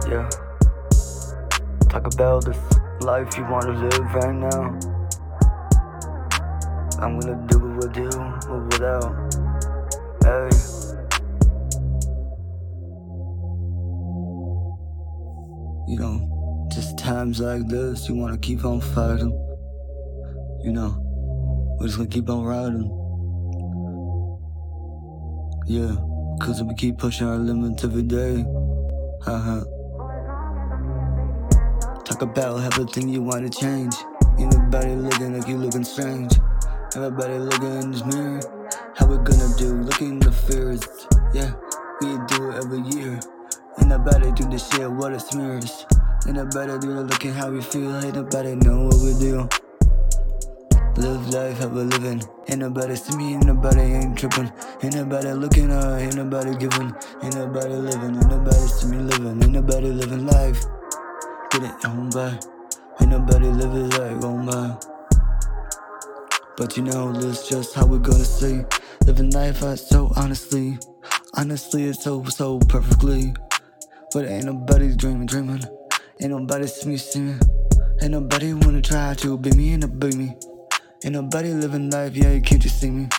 Yeah. Talk about this life you wanna live right now. I'm gonna do it with you or without. Hey. You know, just times like this, you wanna keep on fighting. You know, we're just gonna keep on riding. Yeah, cause we keep pushing our limits every day. Haha. Talk about everything you wanna change. Everybody looking like you looking strange. Everybody looking in this mirror. How we gonna do? Looking in the fears. Yeah, we do it every year. Ain't nobody do this shit, what it smears. Ain't nobody do it looking how we feel. Ain't nobody know what we do. Live life how we living. Ain't nobody see me, ain't nobody ain't tripping. Ain't nobody looking up, ain't nobody giving. Ain't nobody living, ain't nobody see me living. Ain't nobody living life. Get it on by. Ain't nobody living life on by. But you know, that's just how we're gonna see. Living life out so honestly. Honestly, it's so perfectly. But ain't nobody dreaming. Ain't nobody see me singing. Ain't nobody wanna try to be me and be me. Ain't nobody living life, yeah, can't you see me?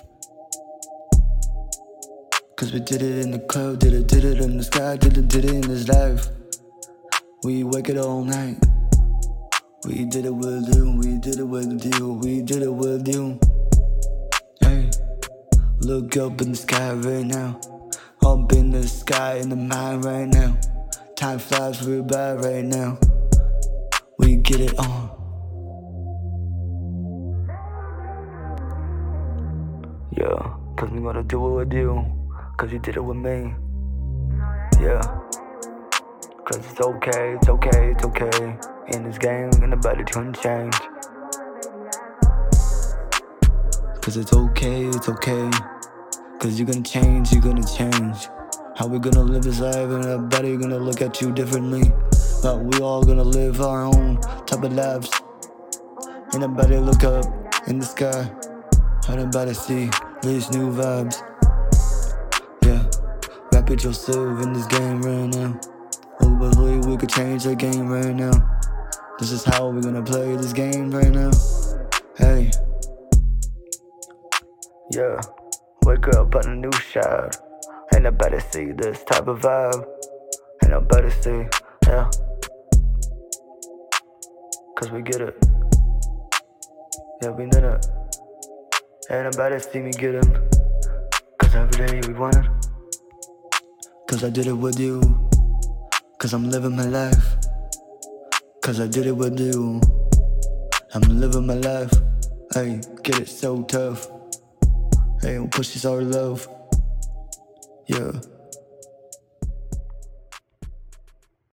Cause we did it in the club, did it in the sky, did it in this life. We wake it all night. We did it with you, we did it with you, we did it with you. Hey, look up in the sky right now. Up in the sky, in the mind right now. Time flies real by right now. We get it on. Yeah, cause we gonna do it with you. Cause you did it with me. Yeah. Cause it's okay. In this game, ain't nobody gonna change. Cause it's okay. Cause you're gonna change. How we gonna live this life and everybody gonna look at you differently. But we all gonna live our own type of lives. Ain't nobody look up in the sky. Ain't nobody see these new vibes. Yeah, rap it yourself in this game right now. Hopefully we could change the game right now. This is how we're gonna play this game right now. Hey. Yeah, wake up on a new shot. Ain't nobody see this type of vibe. Ain't nobody see, yeah. Cause we get it. Yeah, we did it. Ain't nobody see me get him. Cause every day we want it. Cause I did it with you. Cause I'm living my life. Cause I did it with you. I'm living my life. Hey, get it so tough. Hey, we'll push this our love. Yeah.